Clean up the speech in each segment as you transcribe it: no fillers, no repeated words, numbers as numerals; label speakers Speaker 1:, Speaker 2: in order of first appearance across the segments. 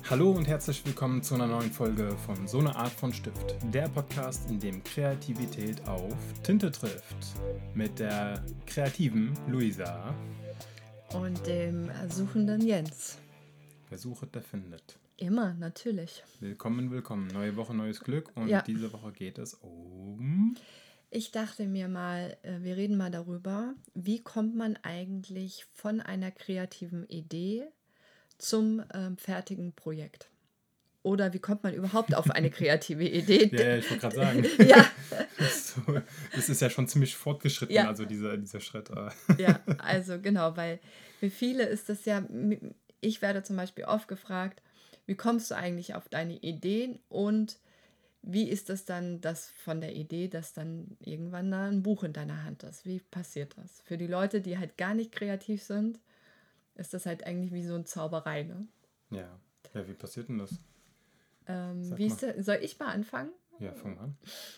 Speaker 1: Hallo und herzlich willkommen zu einer neuen Folge von So eine Art von Stift, der Podcast, in dem Kreativität auf Tinte trifft. Mit der kreativen Luisa.
Speaker 2: Und dem suchenden Jens.
Speaker 1: Wer sucht, der findet.
Speaker 2: Immer, natürlich.
Speaker 1: Willkommen, willkommen. Neue Woche, neues Glück. Und
Speaker 2: Ja.
Speaker 1: diese Woche geht es um...
Speaker 2: Ich dachte mir mal, wir reden mal darüber, wie kommt man eigentlich von einer kreativen Idee zum fertigen Projekt? Oder wie kommt man überhaupt auf eine kreative Idee?
Speaker 1: Ja, ich wollte gerade sagen.
Speaker 2: Ja.
Speaker 1: Das ist ja schon ziemlich fortgeschritten,
Speaker 2: Ja.
Speaker 1: also dieser Schritt.
Speaker 2: Ja, also genau, weil für viele ist das ja, ich werde zum Beispiel oft gefragt, wie kommst du eigentlich auf deine Ideen und wie ist das dann, dass von der Idee, dass dann irgendwann da ein Buch in deiner Hand ist? Wie passiert das? Für die Leute, die halt gar nicht kreativ sind, ist das halt eigentlich wie so eine Zauberei, ne?
Speaker 1: Ja, wie passiert denn das?
Speaker 2: Soll ich mal anfangen?
Speaker 1: Ja, fang an.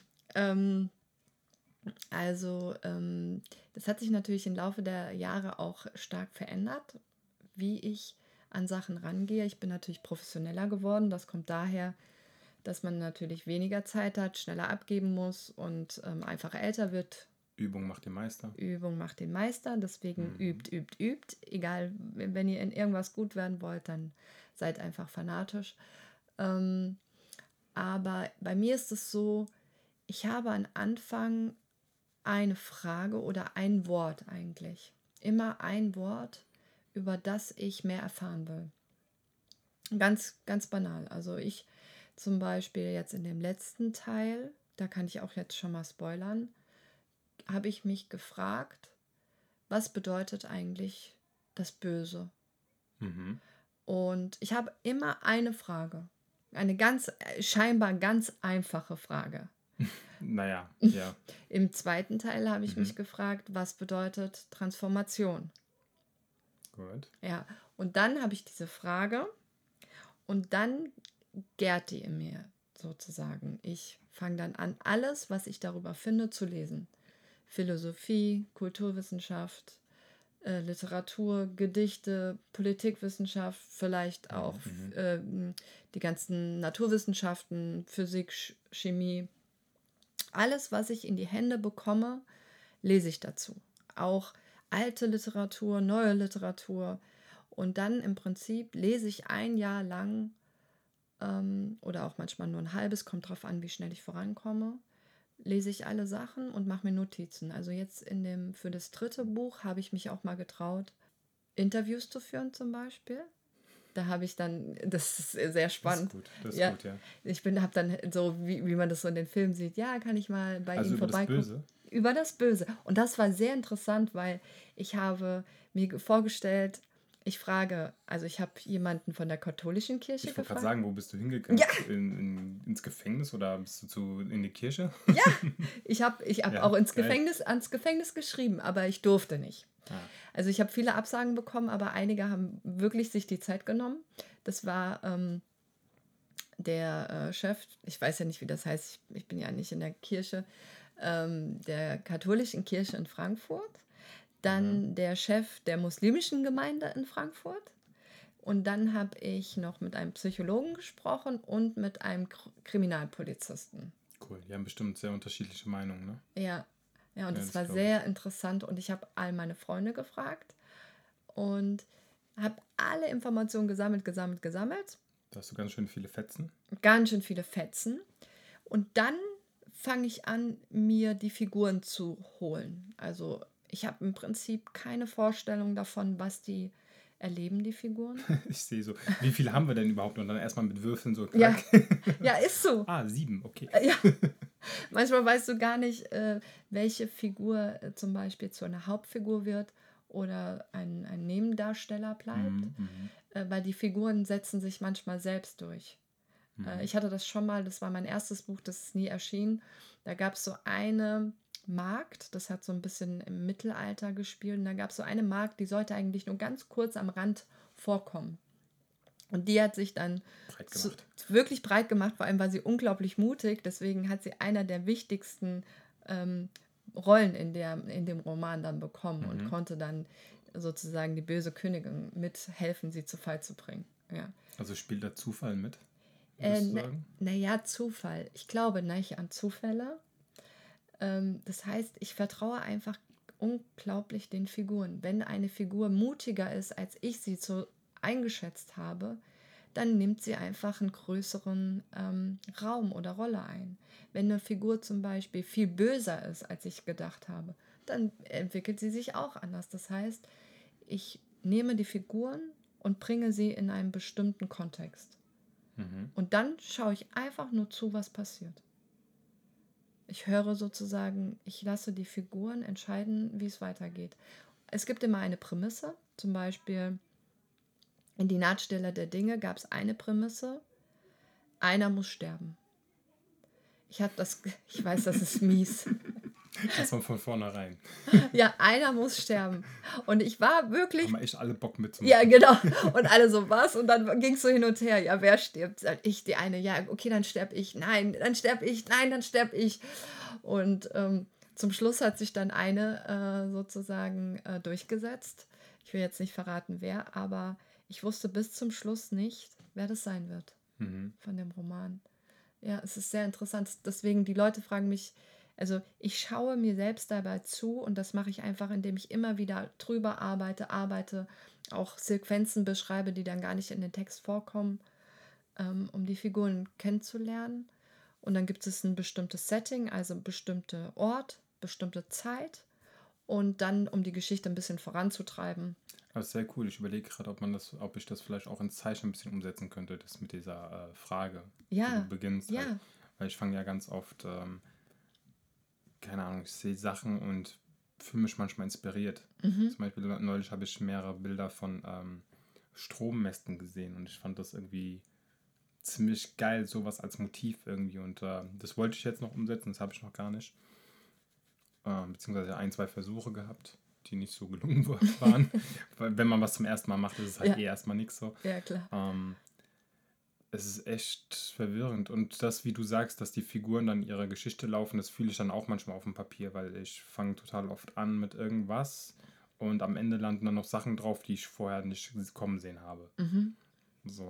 Speaker 2: Das hat sich natürlich im Laufe der Jahre auch stark verändert, wie ich an Sachen rangehe. Ich bin natürlich professioneller geworden. Das kommt daher, dass man natürlich weniger Zeit hat, schneller abgeben muss und einfach älter wird.
Speaker 1: Übung macht den Meister.
Speaker 2: Übung macht den Meister. Deswegen übt. Egal, wenn ihr in irgendwas gut werden wollt, dann seid einfach fanatisch. Aber bei mir ist es so, ich habe am Anfang eine Frage oder ein Wort eigentlich. Immer ein Wort, über das ich mehr erfahren will. Ganz, ganz banal. Also ich zum Beispiel jetzt in dem letzten Teil, da kann ich auch jetzt schon mal spoilern, habe ich mich gefragt, was bedeutet eigentlich das Böse? Und ich habe immer eine Frage. Eine scheinbar ganz einfache Frage.
Speaker 1: Naja, ja.
Speaker 2: Im zweiten Teil habe ich mich gefragt, was bedeutet Transformation?
Speaker 1: Gut.
Speaker 2: Ja, und dann habe ich diese Frage und dann gärt die in mir sozusagen. Ich fange dann an, alles, was ich darüber finde, zu lesen. Philosophie, Kulturwissenschaft, Literatur, Gedichte, Politikwissenschaft, vielleicht auch die ganzen Naturwissenschaften, Physik, Chemie. Alles, was ich in die Hände bekomme, lese ich dazu. Auch alte Literatur, neue Literatur. Und dann im Prinzip lese ich ein Jahr lang oder auch manchmal nur ein halbes, kommt drauf an, wie schnell ich vorankomme, lese ich alle Sachen und mache mir Notizen. Also jetzt für das dritte Buch habe ich mich auch mal getraut, Interviews zu führen zum Beispiel. Da habe ich dann, das ist sehr spannend.
Speaker 1: Das ist gut, ja.
Speaker 2: Ich habe dann so, wie man das so in den Filmen sieht, ja, kann ich mal bei Ihnen vorbeikommen.
Speaker 1: Das Böse?
Speaker 2: Über das Böse. Und das war sehr interessant, weil ich habe mir vorgestellt, ich habe jemanden von der katholischen Kirche
Speaker 1: gefragt. Ich wollte gerade sagen, wo bist du hingegangen?
Speaker 2: Ja.
Speaker 1: Ins Gefängnis oder bist du in die Kirche?
Speaker 2: Ja, ich hab auch ans Gefängnis geschrieben, aber ich durfte nicht. Also ich habe viele Absagen bekommen, aber einige haben wirklich sich die Zeit genommen. Das war der Chef, ich weiß ja nicht, wie das heißt, ich bin ja nicht in der Kirche, der katholischen Kirche in Frankfurt, dann der Chef der muslimischen Gemeinde in Frankfurt und dann habe ich noch mit einem Psychologen gesprochen und mit einem Kriminalpolizisten.
Speaker 1: Cool, die haben bestimmt sehr unterschiedliche Meinungen, ne?
Speaker 2: Ja, und das war sehr interessant und ich habe all meine Freunde gefragt und habe alle Informationen gesammelt.
Speaker 1: Da hast du ganz schön viele Fetzen.
Speaker 2: Ganz schön viele Fetzen. Und dann fange ich an, mir die Figuren zu holen. Also ich habe im Prinzip keine Vorstellung davon, was die erleben, die Figuren.
Speaker 1: Ich sehe so. Wie viele haben wir denn überhaupt? Und dann erstmal mit Würfeln so.
Speaker 2: Ja, ist so.
Speaker 1: 7, okay.
Speaker 2: Ja. Manchmal weißt du gar nicht, welche Figur zum Beispiel zu einer Hauptfigur wird oder ein Nebendarsteller bleibt, weil die Figuren setzen sich manchmal selbst durch. Ich hatte das schon mal, das war mein erstes Buch, das ist nie erschienen. Da gab es so eine Magd, das hat so ein bisschen im Mittelalter gespielt, und da gab es so eine Magd, die sollte eigentlich nur ganz kurz am Rand vorkommen. Und die hat sich dann wirklich breit gemacht, vor allem war sie unglaublich mutig, deswegen hat sie einer der wichtigsten Rollen in dem Roman dann bekommen und konnte dann sozusagen die böse Königin mithelfen, sie zu Fall zu bringen. Ja.
Speaker 1: Also spielt da Zufall mit, würdest du sagen?
Speaker 2: Naja, Zufall. Ich glaube nicht an Zufälle. Das heißt, ich vertraue einfach unglaublich den Figuren. Wenn eine Figur mutiger ist, als ich sie so eingeschätzt habe, dann nimmt sie einfach einen größeren Raum oder Rolle ein. Wenn eine Figur zum Beispiel viel böser ist, als ich gedacht habe, dann entwickelt sie sich auch anders. Das heißt, ich nehme die Figuren und bringe sie in einen bestimmten Kontext. Und dann schaue ich einfach nur zu, was passiert. Ich höre sozusagen, ich lasse die Figuren entscheiden, wie es weitergeht. Es gibt immer eine Prämisse, zum Beispiel in Die Nahtstelle der Dinge gab es eine Prämisse, einer muss sterben. Ich weiß, das ist mies.
Speaker 1: Das war von vornherein.
Speaker 2: Ja, einer muss sterben. Und ich war wirklich...
Speaker 1: Haben wir echt alle Bock mitzumachen.
Speaker 2: Ja, genau. Und alle so, was? Und dann ging es so hin und her. Ja, wer stirbt? Ich, die eine. Ja, okay, dann sterb ich. Nein, dann sterb ich. Nein, dann sterb ich. Und zum Schluss hat sich dann eine sozusagen durchgesetzt. Ich will jetzt nicht verraten, wer, aber ich wusste bis zum Schluss nicht, wer das sein wird von dem Roman. Ja, es ist sehr interessant. Deswegen, die Leute fragen mich, also ich schaue mir selbst dabei zu und das mache ich einfach, indem ich immer wieder drüber arbeite, auch Sequenzen beschreibe, die dann gar nicht in den Text vorkommen, um die Figuren kennenzulernen. Und dann gibt es ein bestimmtes Setting, also ein bestimmter Ort, bestimmte Zeit und dann, um die Geschichte ein bisschen voranzutreiben.
Speaker 1: Das ist sehr cool. Ich überlege gerade, ob ich das vielleicht auch ins Zeichen ein bisschen umsetzen könnte, das mit dieser Frage, wie du beginnst.
Speaker 2: Ja.
Speaker 1: Halt. Weil ich fange ja ganz oft, keine Ahnung, ich sehe Sachen und fühle mich manchmal inspiriert. Zum Beispiel neulich habe ich mehrere Bilder von Strommästen gesehen und ich fand das irgendwie ziemlich geil, sowas als Motiv irgendwie. Und das wollte ich jetzt noch umsetzen, das habe ich noch gar nicht. Beziehungsweise 1, 2 Versuche gehabt, die nicht so gelungen waren. Weil wenn man was zum ersten Mal macht, ist es halt erstmal nichts so.
Speaker 2: Ja, klar.
Speaker 1: Es ist echt verwirrend. Und das, wie du sagst, dass die Figuren dann ihre Geschichte laufen, das fühle ich dann auch manchmal auf dem Papier, weil ich fange total oft an mit irgendwas und am Ende landen dann noch Sachen drauf, die ich vorher nicht kommen sehen habe. So,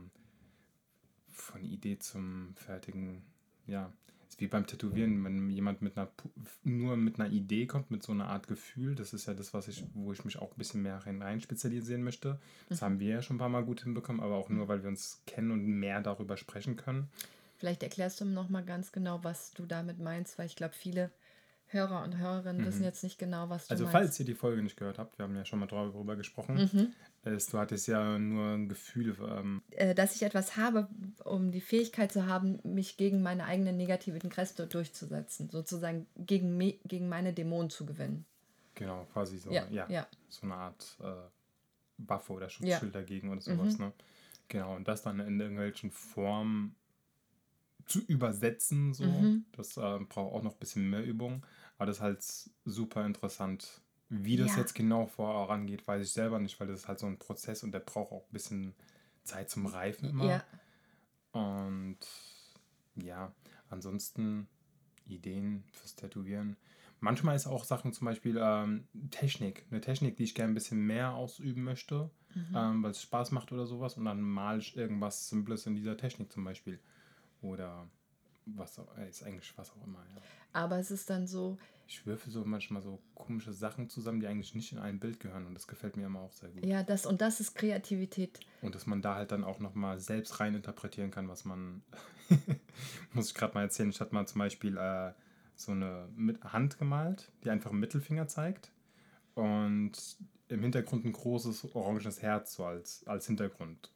Speaker 1: von Idee zum fertigen, ja. Ist wie beim Tätowieren, wenn jemand nur mit einer Idee kommt, mit so einer Art Gefühl, das ist ja das, wo ich mich auch ein bisschen mehr rein spezialisieren möchte. Das haben wir ja schon ein paar Mal gut hinbekommen, aber auch nur, weil wir uns kennen und mehr darüber sprechen können.
Speaker 2: Vielleicht erklärst du mir noch mal ganz genau, was du damit meinst, weil ich glaube, viele Hörer und Hörerinnen wissen jetzt nicht genau, was du meinst.
Speaker 1: Also falls ihr die Folge nicht gehört habt, wir haben ja schon mal darüber gesprochen, du hattest ja nur ein Gefühl.
Speaker 2: Dass ich etwas habe, um die Fähigkeit zu haben, mich gegen meine eigenen negativen Kräfte durchzusetzen, sozusagen gegen meine Dämonen zu gewinnen.
Speaker 1: Genau, quasi so, so eine Art Waffe oder Schutzschild dagegen oder sowas. Ne? Genau, und das dann in irgendwelchen Formen zu übersetzen, so, das braucht auch noch ein bisschen mehr Übung. Aber das ist halt super interessant. Wie das jetzt genau vorangeht, weiß ich selber nicht, weil das ist halt so ein Prozess und der braucht auch ein bisschen Zeit zum Reifen immer.
Speaker 2: Ja.
Speaker 1: Und ja, ansonsten Ideen fürs Tätowieren. Manchmal ist auch Sachen, zum Beispiel eine Technik, die ich gerne ein bisschen mehr ausüben möchte, weil es Spaß macht oder sowas. Und dann male ich irgendwas Simples in dieser Technik zum Beispiel. Oder was auch, ist eigentlich was auch immer, ja.
Speaker 2: Aber es ist dann so...
Speaker 1: Ich würfel so manchmal so komische Sachen zusammen, die eigentlich nicht in ein Bild gehören. Und das gefällt mir immer auch sehr gut.
Speaker 2: Ja, das ist Kreativität.
Speaker 1: Und dass man da halt dann auch nochmal selbst rein interpretieren kann, was man... Muss ich gerade mal erzählen. Ich hatte mal zum Beispiel so eine Hand gemalt, die einfach einen Mittelfinger zeigt. Und im Hintergrund ein großes oranges Herz so als Hintergrund.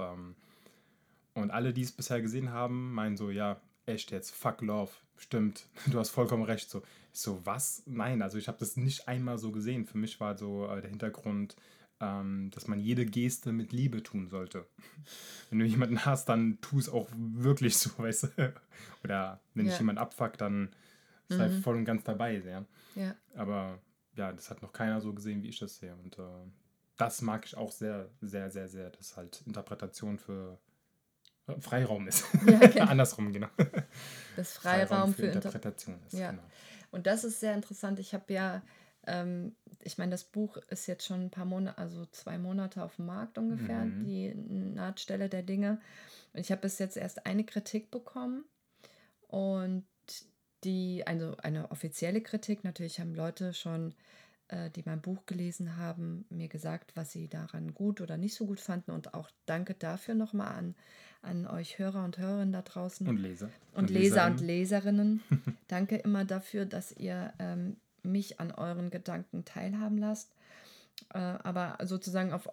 Speaker 1: Und alle, die es bisher gesehen haben, meinen so, ja, echt jetzt, fuck love, stimmt, du hast vollkommen recht. So, ich so, was? Nein, also ich habe das nicht einmal so gesehen. Für mich war so der Hintergrund, dass man jede Geste mit Liebe tun sollte. Wenn du jemanden hast, dann tu es auch wirklich so, weißt du. Oder wenn dich jemand abfuckt, dann sei voll und ganz dabei. Ja. Aber ja, das hat noch keiner so gesehen, wie ich das sehe. Und das mag ich auch sehr, sehr, sehr, sehr, dass halt Interpretation für Freiraum ist. Ja, okay. Andersrum, genau.
Speaker 2: Das Freiraum für
Speaker 1: Interpretation ist,
Speaker 2: ja.
Speaker 1: Genau.
Speaker 2: Und das ist sehr interessant. Ich habe ja Ich meine, das Buch ist jetzt schon ein paar Monate, also 2 Monate auf dem Markt ungefähr, die Nahtstelle der Dinge. Und ich habe bis jetzt erst eine Kritik bekommen und also eine offizielle Kritik. Natürlich haben Leute schon, die mein Buch gelesen haben, mir gesagt, was sie daran gut oder nicht so gut fanden. Und auch danke dafür nochmal an euch Hörer und Hörerinnen da draußen.
Speaker 1: Und Leser.
Speaker 2: Und Leser und Leserinnen. Danke immer dafür, dass ihr mich an euren Gedanken teilhaben lasst. Aber sozusagen auf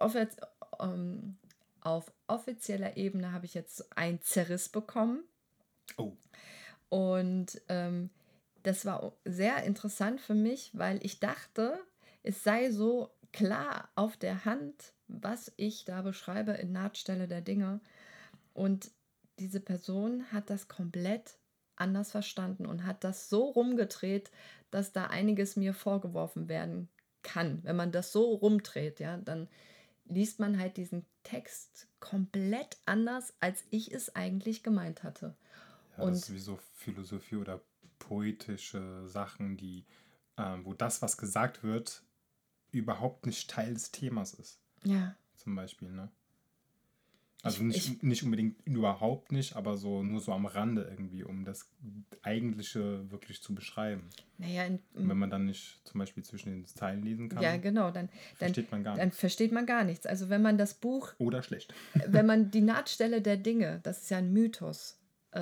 Speaker 2: offizieller Ebene habe ich jetzt ein Zerriss bekommen.
Speaker 1: Oh.
Speaker 2: Und das war sehr interessant für mich, weil ich dachte, es sei so klar auf der Hand, was ich da beschreibe in Nahtstelle der Dinge. Und diese Person hat das komplett anders verstanden und hat das so rumgedreht, dass da einiges mir vorgeworfen werden kann. Wenn man das so rumdreht, ja, dann liest man halt diesen Text komplett anders, als ich es eigentlich gemeint hatte.
Speaker 1: Ja, das ist wie so Philosophie oder poetische Sachen, die, wo das, was gesagt wird, überhaupt nicht Teil des Themas ist.
Speaker 2: Ja.
Speaker 1: Zum Beispiel, ne? Also nicht unbedingt überhaupt nicht, aber nur so am Rande irgendwie, um das Eigentliche wirklich zu beschreiben.
Speaker 2: Naja,
Speaker 1: und wenn man dann nicht zum Beispiel zwischen den Zeilen lesen kann,
Speaker 2: ja, genau, dann
Speaker 1: versteht man gar
Speaker 2: dann
Speaker 1: nichts.
Speaker 2: versteht man gar nichts. Also wenn man das Buch,
Speaker 1: Oder schlecht.
Speaker 2: wenn man die Nahtstelle der Dinge, das ist ja ein Mythos.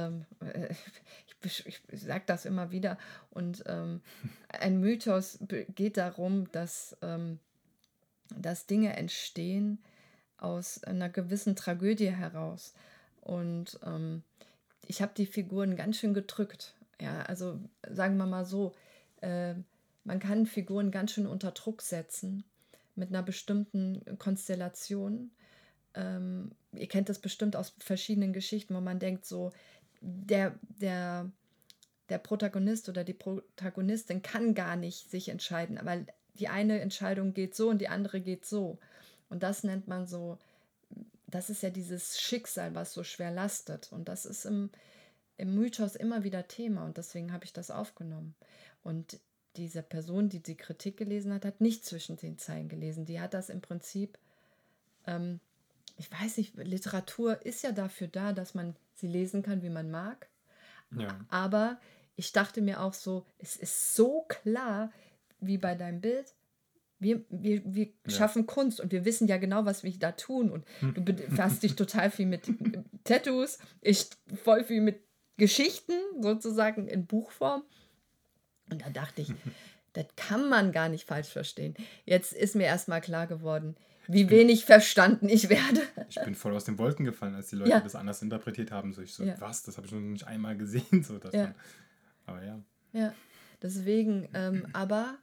Speaker 2: Ich sage das immer wieder. Und ein Mythos geht darum, dass Dinge entstehen aus einer gewissen Tragödie heraus. Und ich habe die Figuren ganz schön gedrückt. Ja, also sagen wir mal so, man kann Figuren ganz schön unter Druck setzen mit einer bestimmten Konstellation. Ihr kennt das bestimmt aus verschiedenen Geschichten, wo man denkt so, der Protagonist oder die Protagonistin kann gar nicht sich entscheiden, weil die eine Entscheidung geht so und die andere geht so. Und das nennt man so, das ist ja dieses Schicksal, was so schwer lastet. Und das ist im Mythos immer wieder Thema und deswegen habe ich das aufgenommen. Und diese Person, die die Kritik gelesen hat, hat nicht zwischen den Zeilen gelesen. Die hat das im Prinzip, ich weiß nicht, Literatur ist ja dafür da, dass man sie lesen kann, wie man mag.
Speaker 1: Ja.
Speaker 2: Aber ich dachte mir auch so, es ist so klar, wie bei deinem Bild. Wir schaffen Kunst und wir wissen ja genau, was wir da tun. Und du befasst dich total viel mit Tattoos, ich voll viel mit Geschichten, sozusagen in Buchform. Und da dachte ich, das kann man gar nicht falsch verstehen. Jetzt ist mir erstmal klar geworden, wie wenig verstanden ich werde.
Speaker 1: Ich bin voll aus den Wolken gefallen, als die Leute das anders interpretiert haben. So, was? Das habe ich noch nicht einmal gesehen. So, aber ja.
Speaker 2: Ja, deswegen, aber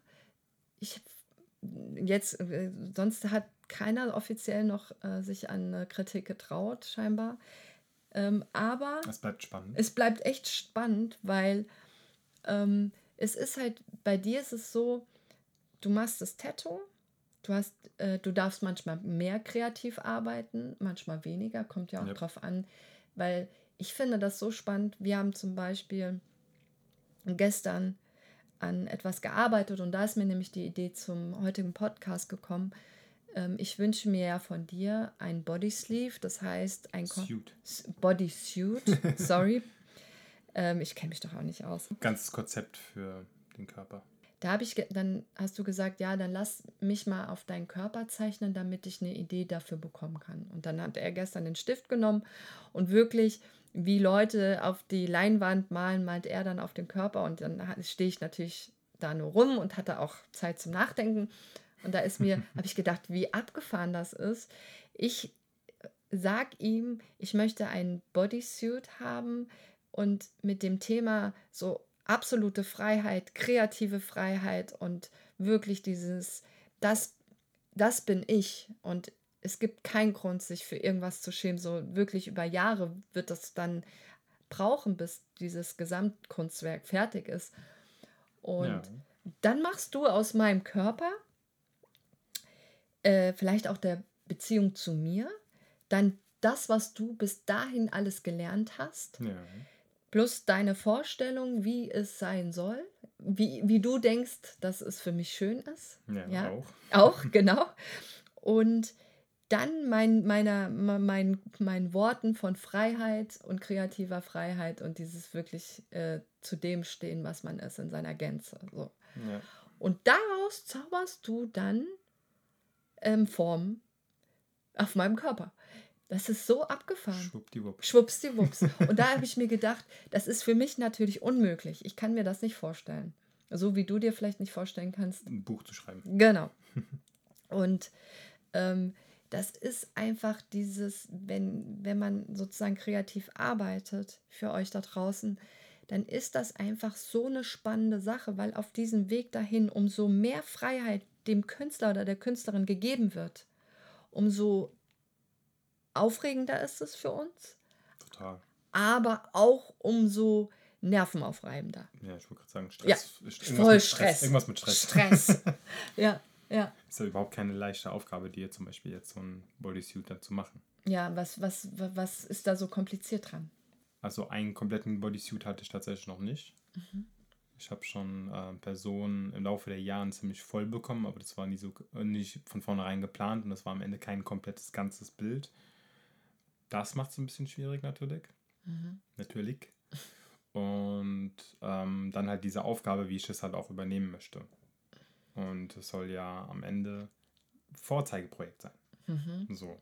Speaker 2: sonst hat keiner offiziell noch sich an eine Kritik getraut, scheinbar. Aber
Speaker 1: es bleibt spannend.
Speaker 2: Es bleibt echt spannend, weil es ist halt, bei dir ist es so, du machst das Tattoo, du darfst manchmal mehr kreativ arbeiten, manchmal weniger, kommt ja auch drauf an, weil ich finde das so spannend. Wir haben zum Beispiel gestern an etwas gearbeitet und da ist mir nämlich die Idee zum heutigen Podcast gekommen. Ich wünsche mir ja von dir ein Bodysleeve, das heißt ein Bodysuit, sorry. Ich kenne mich doch auch nicht aus.
Speaker 1: Ganzes Konzept für den Körper.
Speaker 2: Dann hast du gesagt, ja, dann lass mich mal auf deinen Körper zeichnen, damit ich eine Idee dafür bekommen kann. Und dann hat er gestern den Stift genommen und wirklich, wie Leute auf die Leinwand malen, malt er dann auf den Körper. Und dann stehe ich natürlich da nur rum und hatte auch Zeit zum Nachdenken. Und da habe ich gedacht, wie abgefahren das ist. Ich sag ihm, ich möchte einen Bodysuit haben und mit dem Thema so absolute Freiheit, kreative Freiheit und wirklich das bin ich und es gibt keinen Grund, sich für irgendwas zu schämen. So wirklich über Jahre wird das dann brauchen, bis dieses Gesamtkunstwerk fertig ist. Und dann machst du aus meinem Körper, vielleicht auch der Beziehung zu mir, dann das, was du bis dahin alles gelernt hast, Plus deine Vorstellung, wie es sein soll, wie du denkst, dass es für mich schön ist.
Speaker 1: Ja,
Speaker 2: Ja,
Speaker 1: auch.
Speaker 2: auch, genau. Und dann meinen Worten von Freiheit und kreativer Freiheit und dieses wirklich zu dem stehen, was man ist in seiner Gänze. So.
Speaker 1: Ja.
Speaker 2: Und daraus zauberst du dann Formen auf meinem Körper. Das ist so abgefahren.
Speaker 1: Schwuppdiwupp.
Speaker 2: Schwuppsdiwupps. Und da habe ich mir gedacht, das ist für mich natürlich unmöglich. Ich kann mir das nicht vorstellen. So wie du dir vielleicht nicht vorstellen kannst.
Speaker 1: Ein Buch zu schreiben.
Speaker 2: Genau. Und das ist einfach dieses, wenn man sozusagen kreativ arbeitet für euch da draußen, dann ist das einfach so eine spannende Sache, weil auf diesem Weg dahin umso mehr Freiheit dem Künstler oder der Künstlerin gegeben wird, umso aufregender ist es für uns,
Speaker 1: Total.
Speaker 2: aber auch umso nervenaufreibender.
Speaker 1: Ja, ich wollte gerade sagen,
Speaker 2: Ja,
Speaker 1: Stress.
Speaker 2: voll
Speaker 1: Mit
Speaker 2: Stress.
Speaker 1: Irgendwas mit Stress.
Speaker 2: Stress. Ja, ja.
Speaker 1: Ist ja überhaupt keine leichte Aufgabe, dir zum Beispiel jetzt so ein Bodysuit da zu machen.
Speaker 2: Ja, was ist da so kompliziert dran?
Speaker 1: Also einen kompletten Bodysuit hatte ich tatsächlich noch nicht. Ich habe schon Personen im Laufe der Jahre ziemlich voll bekommen, aber das war nicht von vornherein geplant und das war am Ende kein komplettes ganzes Bild. Das macht es ein bisschen schwierig natürlich. Natürlich. Und dann halt diese Aufgabe, wie ich es halt auch übernehmen möchte. Und es soll ja am Ende Vorzeigeprojekt sein. So.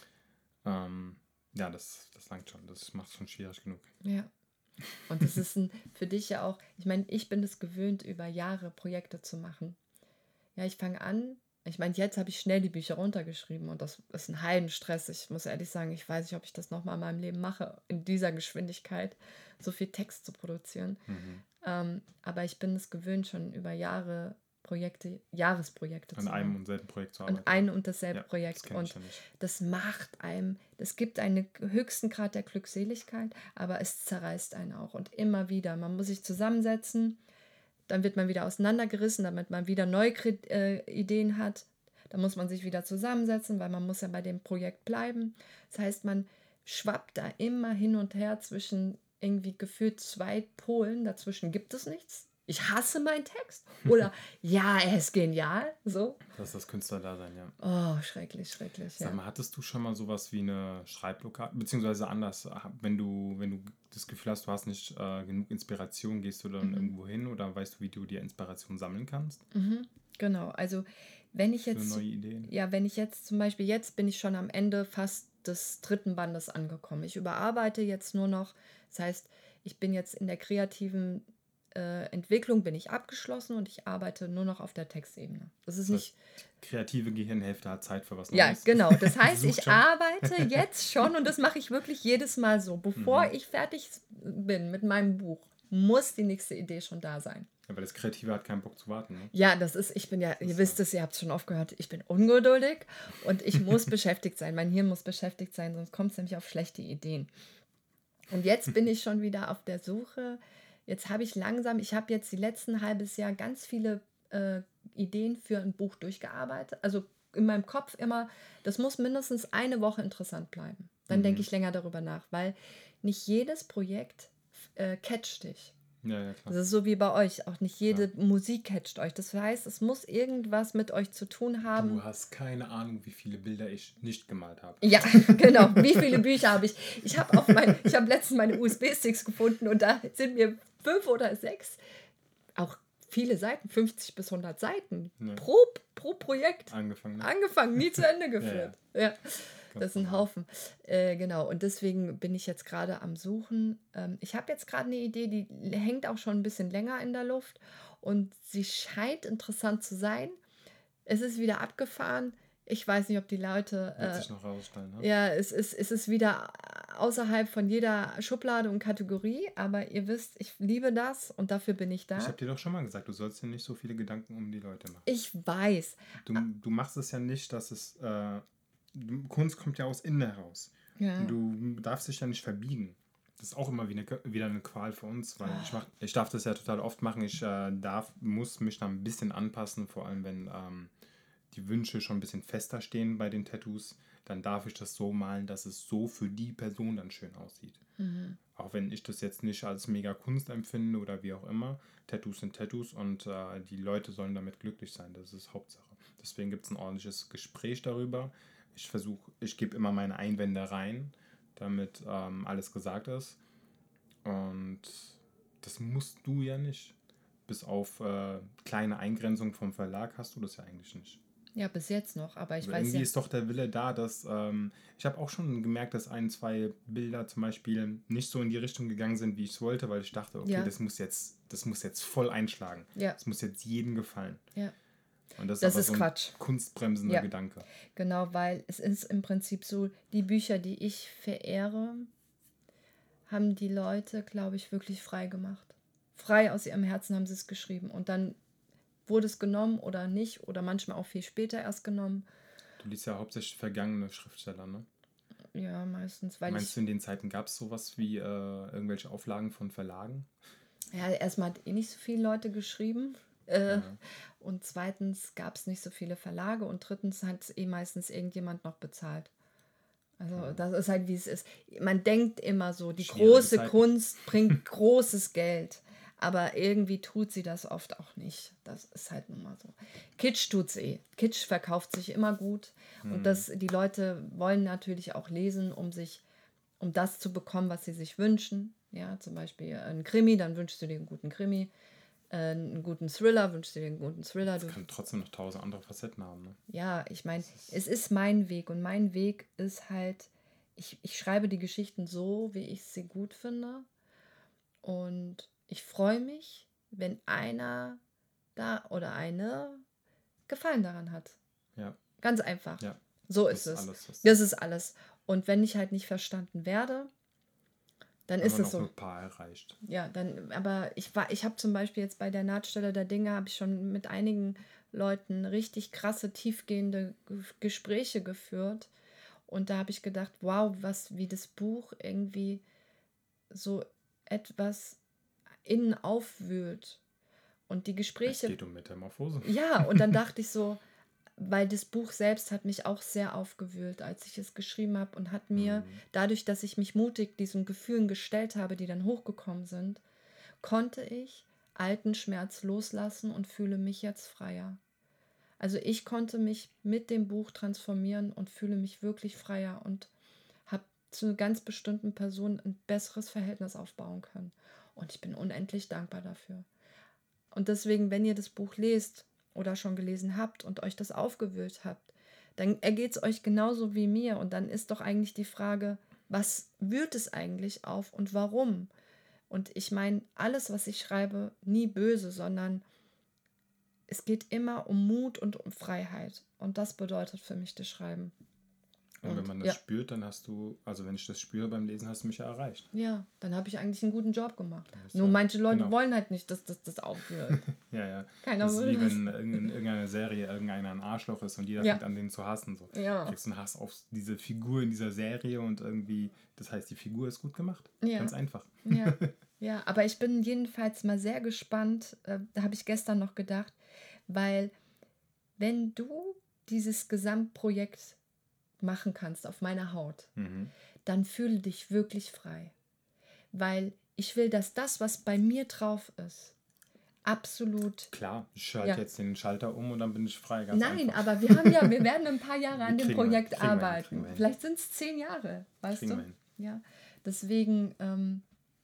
Speaker 1: Ja, das langt schon. Das macht es schon schwierig genug.
Speaker 2: Ja. Und das ist für dich ja auch, ich meine, ich bin es gewöhnt, über Jahre Projekte zu machen. Ja, ich fange an, ich meine, jetzt habe ich schnell die Bücher runtergeschrieben und das ist ein Heidenstress. Ich muss ehrlich sagen, ich weiß nicht, ob ich das nochmal in meinem Leben mache, in dieser Geschwindigkeit so viel Text zu produzieren. Aber ich bin es gewöhnt, schon über Jahre Jahresprojekte
Speaker 1: An
Speaker 2: zu
Speaker 1: einem
Speaker 2: machen.
Speaker 1: und selben Projekt zu arbeiten.
Speaker 2: Und ein und dasselbe
Speaker 1: Ja,
Speaker 2: Projekt.
Speaker 1: das kenn ich
Speaker 2: Und
Speaker 1: ja nicht.
Speaker 2: das macht einem, das gibt einen höchsten Grad der Glückseligkeit, aber es zerreißt einen auch. Und immer wieder, man muss sich zusammensetzen, dann wird man wieder auseinandergerissen, damit man wieder neue Ideen hat. Dann muss man sich wieder zusammensetzen, weil man muss ja bei dem Projekt bleiben. Das heißt, man schwappt da immer hin und her zwischen irgendwie gefühlt zwei Polen. Dazwischen gibt es nichts. Ich hasse meinen Text. Oder ja, er ist genial. So.
Speaker 1: Das ist das Künstlerdasein, ja.
Speaker 2: Oh, schrecklich, schrecklich.
Speaker 1: Sag mal, hattest du schon mal sowas wie eine Schreibblockade? Beziehungsweise anders, wenn du das Gefühl hast, du hast nicht genug Inspiration, gehst du dann irgendwo hin oder weißt du, wie du dir Inspiration sammeln kannst?
Speaker 2: Genau, also wenn ich
Speaker 1: Für
Speaker 2: jetzt,
Speaker 1: neue Ideen?
Speaker 2: ja, wenn ich jetzt zum Beispiel, jetzt bin ich schon am Ende fast des 3. Bandes angekommen. Ich überarbeite jetzt nur noch, das heißt, ich bin jetzt in der kreativen Entwicklung bin ich abgeschlossen und ich arbeite nur noch auf der Textebene. Das ist nicht.
Speaker 1: Kreative Gehirnhälfte hat Zeit für was
Speaker 2: Ja,
Speaker 1: Neues.
Speaker 2: genau. Das heißt,
Speaker 1: Sucht
Speaker 2: ich
Speaker 1: schon.
Speaker 2: arbeite jetzt schon und das mache ich wirklich jedes Mal so. Bevor ich fertig bin mit meinem Buch, muss die nächste Idee schon da sein.
Speaker 1: Ja, weil das Kreative hat keinen Bock zu warten. Ne?
Speaker 2: Ja, ich bin ja, ihr wisst es, ihr habt es schon oft gehört, ich bin ungeduldig und ich muss beschäftigt sein. Mein Hirn muss beschäftigt sein, sonst kommt es nämlich auf schlechte Ideen. Und jetzt bin ich schon wieder auf der Suche. Jetzt habe ich jetzt die letzten halbes Jahr ganz viele Ideen für ein Buch durchgearbeitet. Also in meinem Kopf immer, das muss mindestens eine Woche interessant bleiben. Dann denke ich länger darüber nach, weil nicht jedes Projekt catcht dich.
Speaker 1: Ja, klar.
Speaker 2: Das ist so wie bei euch. Auch nicht jede Musik catcht euch. Das heißt, es muss irgendwas mit euch zu tun haben.
Speaker 1: Du hast keine Ahnung, wie viele Bilder ich nicht gemalt habe.
Speaker 2: Ja, genau. Wie viele Bücher habe ich? Ich habe letztens meine USB-Sticks gefunden und da sind mir 5 oder 6, auch viele Seiten, 50 bis 100 Seiten pro Projekt angefangen, nie zu Ende geführt. Ja. Das ist ein Haufen. Genau, und deswegen bin ich jetzt gerade am Suchen. Ich habe jetzt gerade eine Idee, die hängt auch schon ein bisschen länger in der Luft und sie scheint interessant zu sein. Es ist wieder abgefahren. Ich weiß nicht, ob die Leute.
Speaker 1: Wird sich noch rausstellen, ne?
Speaker 2: Ja, es ist wieder außerhalb von jeder Schublade und Kategorie, aber ihr wisst, ich liebe das und dafür bin ich da.
Speaker 1: Ich habe dir doch schon mal gesagt, du sollst dir nicht so viele Gedanken um die Leute machen.
Speaker 2: Ich weiß.
Speaker 1: Du machst es ja nicht, dass es. Kunst kommt ja aus innen heraus.
Speaker 2: Ja.
Speaker 1: Und du darfst dich ja nicht verbiegen. Das ist auch immer wieder eine Qual für uns, weil ich darf das ja total oft machen. Ich muss mich da ein bisschen anpassen, vor allem wenn die Wünsche schon ein bisschen fester stehen bei den Tattoos, dann darf ich das so malen, dass es so für die Person dann schön aussieht. Auch wenn ich das jetzt nicht als mega Kunst empfinde oder wie auch immer. Tattoos sind Tattoos und die Leute sollen damit glücklich sein. Das ist Hauptsache. Deswegen gibt es ein ordentliches Gespräch darüber. Ich gebe immer meine Einwände rein, damit alles gesagt ist. Und das musst du ja nicht. Bis auf kleine Eingrenzung vom Verlag hast du das ja eigentlich nicht.
Speaker 2: Ja, bis jetzt noch, aber ich
Speaker 1: Aber
Speaker 2: weiß
Speaker 1: irgendwie
Speaker 2: ja.
Speaker 1: ist doch der Wille da, dass ich habe auch schon gemerkt, dass 2 Bilder zum Beispiel nicht so in die Richtung gegangen sind, wie ich es wollte, weil ich dachte, okay,
Speaker 2: Ja.
Speaker 1: das muss jetzt voll einschlagen.
Speaker 2: Ja.
Speaker 1: Das muss jetzt jedem gefallen.
Speaker 2: Ja.
Speaker 1: Und das
Speaker 2: Das
Speaker 1: aber
Speaker 2: ist
Speaker 1: so ein
Speaker 2: Quatsch.
Speaker 1: kunstbremsender
Speaker 2: Ja.
Speaker 1: Gedanke.
Speaker 2: Genau, weil es ist im Prinzip so, die Bücher, die ich verehre, haben die Leute, glaube ich, wirklich frei gemacht. Frei aus ihrem Herzen haben sie es geschrieben. Und dann wurde es genommen oder nicht oder manchmal auch viel später erst genommen.
Speaker 1: Du liest ja hauptsächlich vergangene Schriftsteller, ne?
Speaker 2: Ja, meistens, weil
Speaker 1: Meinst du, in den Zeiten gab es sowas wie irgendwelche Auflagen von Verlagen?
Speaker 2: ja, erstmal hat nicht so viele Leute geschrieben. Und zweitens gab es nicht so viele Verlage und drittens hat meistens irgendjemand noch bezahlt. Also das ist halt, wie es ist. Man denkt immer so, die
Speaker 1: Schwierige
Speaker 2: große
Speaker 1: Zeiten.
Speaker 2: Kunst bringt großes Geld. Aber irgendwie tut sie das oft auch nicht. Das ist halt nun mal so. Kitsch tut's eh. Kitsch verkauft sich immer gut. Und die Leute wollen natürlich auch lesen, um das zu bekommen, was sie sich wünschen. Ja, zum Beispiel ein Krimi, dann wünschst du dir einen guten Krimi. Einen guten Thriller, wünschst du dir einen guten Thriller.
Speaker 1: Das kann trotzdem noch 1000 andere Facetten haben, ne?
Speaker 2: Ja, ich meine, es ist mein Weg und mein Weg ist halt, ich schreibe die Geschichten so, wie ich sie gut finde und ich freue mich, wenn einer da oder eine Gefallen daran hat.
Speaker 1: Ja.
Speaker 2: Ganz einfach.
Speaker 1: Ja.
Speaker 2: So
Speaker 1: Das
Speaker 2: ist
Speaker 1: ist
Speaker 2: es.
Speaker 1: alles, was-
Speaker 2: Das ist alles. Und wenn ich halt nicht verstanden werde, dann ist
Speaker 1: Wenn man
Speaker 2: es
Speaker 1: auch
Speaker 2: so.
Speaker 1: ein paar erreicht.
Speaker 2: Ja, aber ich habe zum Beispiel jetzt bei der Nahtstelle der Dinge, habe ich schon mit einigen Leuten richtig krasse, tiefgehende Gespräche geführt. Und da habe ich gedacht, wow, wie das Buch irgendwie so etwas innen aufwühlt. Und die
Speaker 1: Es
Speaker 2: Gespräche,
Speaker 1: geht um Metamorphose.
Speaker 2: ja, und dann dachte ich so, weil das Buch selbst hat mich auch sehr aufgewühlt, als ich es geschrieben habe und hat mir, dadurch, dass ich mich mutig diesen Gefühlen gestellt habe, die dann hochgekommen sind, konnte ich alten Schmerz loslassen und fühle mich jetzt freier. Also ich konnte mich mit dem Buch transformieren und fühle mich wirklich freier und habe zu einer ganz bestimmten Person ein besseres Verhältnis aufbauen können. Und ich bin unendlich dankbar dafür. Und deswegen, wenn ihr das Buch lest oder schon gelesen habt und euch das aufgewühlt habt, dann ergeht es euch genauso wie mir. Und dann ist doch eigentlich die Frage, was wühlt es eigentlich auf und warum? Und ich meine, alles, was ich schreibe, nie böse, sondern es geht immer um Mut und um Freiheit. Und das bedeutet für mich das Schreiben.
Speaker 1: Und wenn man das
Speaker 2: ja.
Speaker 1: spürt, dann hast du, also wenn ich das spüre beim Lesen, hast du mich ja erreicht.
Speaker 2: Ja, dann habe ich eigentlich einen guten Job gemacht.
Speaker 1: Das
Speaker 2: Nur
Speaker 1: war-
Speaker 2: manche Leute
Speaker 1: genau.
Speaker 2: wollen halt nicht, dass das aufhört.
Speaker 1: Ja.
Speaker 2: Keiner
Speaker 1: Das ist
Speaker 2: will
Speaker 1: wie
Speaker 2: das.
Speaker 1: wenn in irgendeiner Serie irgendeiner ein Arschloch ist und jeder
Speaker 2: Ja.
Speaker 1: fängt an, den zu hassen. So.
Speaker 2: Ja.
Speaker 1: Du kriegst einen Hass auf diese Figur in dieser Serie und irgendwie, das heißt, die Figur ist gut gemacht.
Speaker 2: Ja.
Speaker 1: Ganz einfach.
Speaker 2: Ja. Ja, aber ich bin jedenfalls mal sehr gespannt, da habe ich gestern noch gedacht, weil wenn du dieses Gesamtprojekt machen kannst auf meiner Haut, dann fühle dich wirklich frei. Weil ich will, dass das, was bei mir drauf ist, absolut...
Speaker 1: Klar, ich schalte jetzt den Schalter um und dann bin ich frei. Ganz
Speaker 2: Nein,
Speaker 1: einfach.
Speaker 2: aber wir werden ein paar Jahre an dem
Speaker 1: kriegen wir-
Speaker 2: Projekt
Speaker 1: kriegen wir hin,
Speaker 2: arbeiten.
Speaker 1: kriegen wir hin.
Speaker 2: Vielleicht sind es 10 Jahre, weißt
Speaker 1: Kriegen
Speaker 2: du?
Speaker 1: wir hin.
Speaker 2: Ja, deswegen,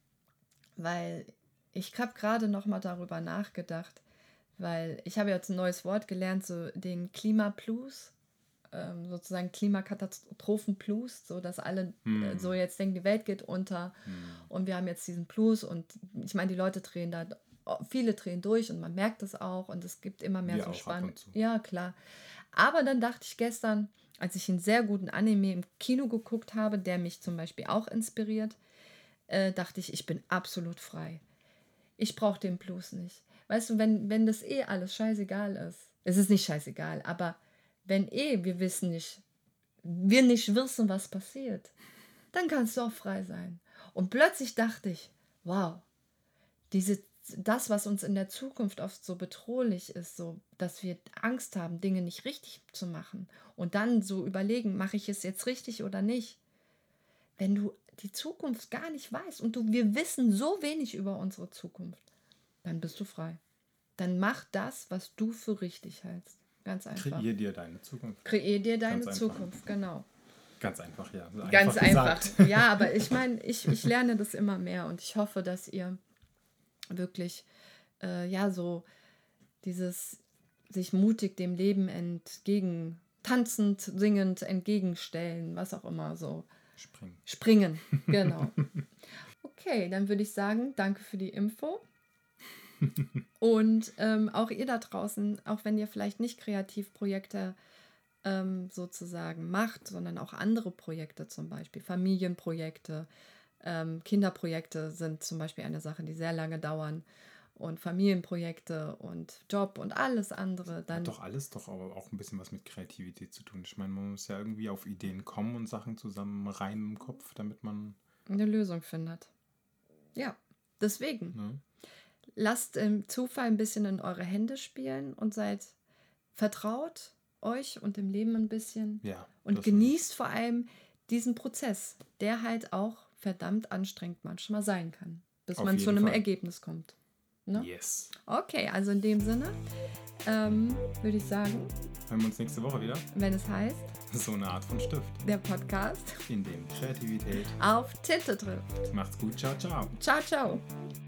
Speaker 2: weil ich habe gerade noch mal darüber nachgedacht, weil ich habe jetzt ein neues Wort gelernt, so den Klimaplues, sozusagen Klimakatastrophenplus, so dass alle so jetzt denken, die Welt geht unter und wir haben jetzt diesen Plus und ich meine, die Leute viele drehen durch und man merkt es auch und es gibt immer mehr
Speaker 1: Wir
Speaker 2: so
Speaker 1: auch ab
Speaker 2: Spannung.
Speaker 1: und zu.
Speaker 2: Ja, klar. Aber dann dachte ich gestern, als ich einen sehr guten Anime im Kino geguckt habe, der mich zum Beispiel auch inspiriert, dachte ich bin absolut frei. Ich brauche den Blues nicht. Weißt du, wenn das alles scheißegal ist, es ist nicht scheißegal, aber wenn wir nicht wissen, was passiert, dann kannst du auch frei sein. Und plötzlich dachte ich, wow, diese das, was uns in der Zukunft oft so bedrohlich ist, so, dass wir Angst haben, Dinge nicht richtig zu machen und dann so überlegen, mache ich es jetzt richtig oder nicht. Wenn du die Zukunft gar nicht weißt und wir wissen so wenig über unsere Zukunft, dann bist du frei. Dann mach das, was du für richtig hältst. Ganz einfach.
Speaker 1: Kreier dir deine Zukunft.
Speaker 2: Kreier dir deine
Speaker 1: Ganz
Speaker 2: Zukunft,
Speaker 1: einfach.
Speaker 2: genau.
Speaker 1: Ganz einfach, ja.
Speaker 2: Ganz einfach.
Speaker 1: Gesagt.
Speaker 2: Ja, aber ich meine, ich lerne das immer mehr und ich hoffe, dass ihr wirklich, so dieses sich mutig dem Leben entgegen, tanzend, singend entgegenstellen, was auch immer so. Springen, genau. Okay, dann würde ich sagen, danke für die Info. Und auch ihr da draußen, auch wenn ihr vielleicht nicht Kreativprojekte sozusagen macht, sondern auch andere Projekte, zum Beispiel Familienprojekte, Kinderprojekte sind zum Beispiel eine Sache, die sehr lange dauern, und Familienprojekte und Job und alles andere. Dann
Speaker 1: hat doch alles doch aber auch ein bisschen was mit Kreativität zu tun. Ich meine, man muss ja irgendwie auf Ideen kommen und Sachen zusammen reimen im Kopf, damit man
Speaker 2: eine Lösung findet. Ja, deswegen.
Speaker 1: Ne?
Speaker 2: Lasst im Zufall ein bisschen in eure Hände spielen und vertraut euch und dem Leben ein bisschen.
Speaker 1: Ja,
Speaker 2: und genießt vor allem diesen Prozess, der halt auch verdammt anstrengend manchmal sein kann, bis man zu einem Ergebnis kommt. Ne?
Speaker 1: Yes.
Speaker 2: Okay, also in dem Sinne würde ich sagen,
Speaker 1: hören wir uns nächste Woche wieder,
Speaker 2: wenn es heißt,
Speaker 1: so eine Art von Stift.
Speaker 2: Der Podcast,
Speaker 1: in dem Kreativität
Speaker 2: auf Tinte trifft.
Speaker 1: Macht's gut, ciao, ciao.
Speaker 2: Ciao, ciao.